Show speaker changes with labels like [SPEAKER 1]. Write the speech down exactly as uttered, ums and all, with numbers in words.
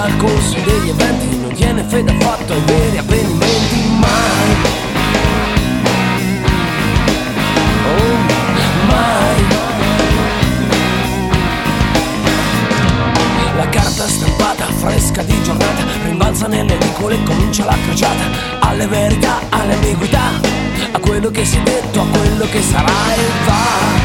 [SPEAKER 1] al corso degli eventi non tiene fede affatto ai veri avvenimenti, mai. Oh, mai. La carta stampata fresca di giornata rimbalza nelle edicole e comincia la crociata alle verità, alle ambiguità, a quello che si è detto, a quello che sarà e va.